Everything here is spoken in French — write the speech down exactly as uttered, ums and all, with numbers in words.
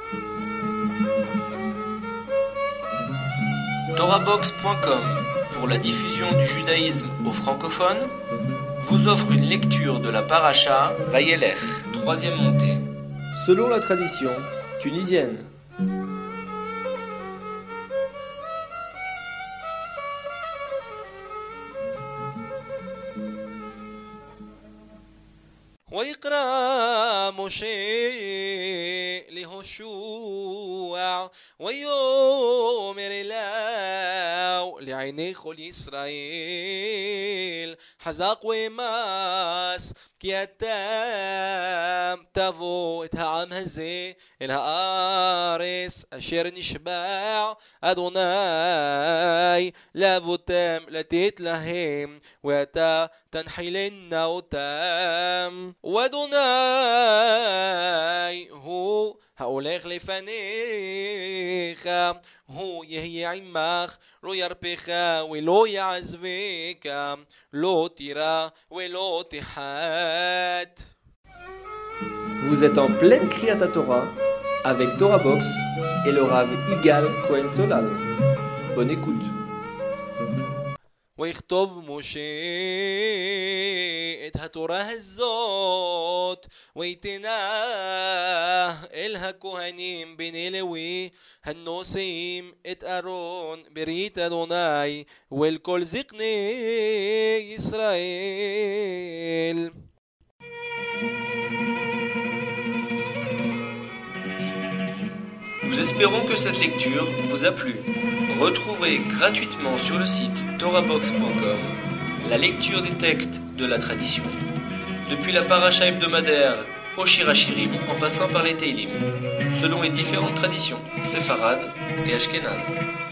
Torahbox point com, pour la diffusion du judaïsme aux francophones, vous offre une lecture de la paracha Vayelech, troisième montée, selon la tradition tunisienne. ويقرأ موشي لهوشوع ويومر إلاو לעיני כל ישראל חזק ומס כי אתם תבוא את העם הזה אל הארץ אשר נשבע אדוני לאבותם לתת להם ואתה תנחילנה אותם ואדוני הוא ההולך לפניך הוא יהיה עמך לא ירפך ולא יעזבך לא תירא ולא תחת. Vous êtes en pleine Kriyat Torah avec Torahbox et le Rav Igal Cohen Solal. Bonne écoute. ויכתוב משה את התורה הזאת ויתנה אל הכהנים בני לוי הנושאים את ארון ברית אדוני ואל כל זקני ישראל. Nous espérons que cette lecture vous a plu. Retrouvez gratuitement sur le site torahbox point com la lecture des textes de la tradition, depuis la paracha hebdomadaire au Shir HaShirim en passant par les Teilim, selon les différentes traditions séfarades et ashkénazes.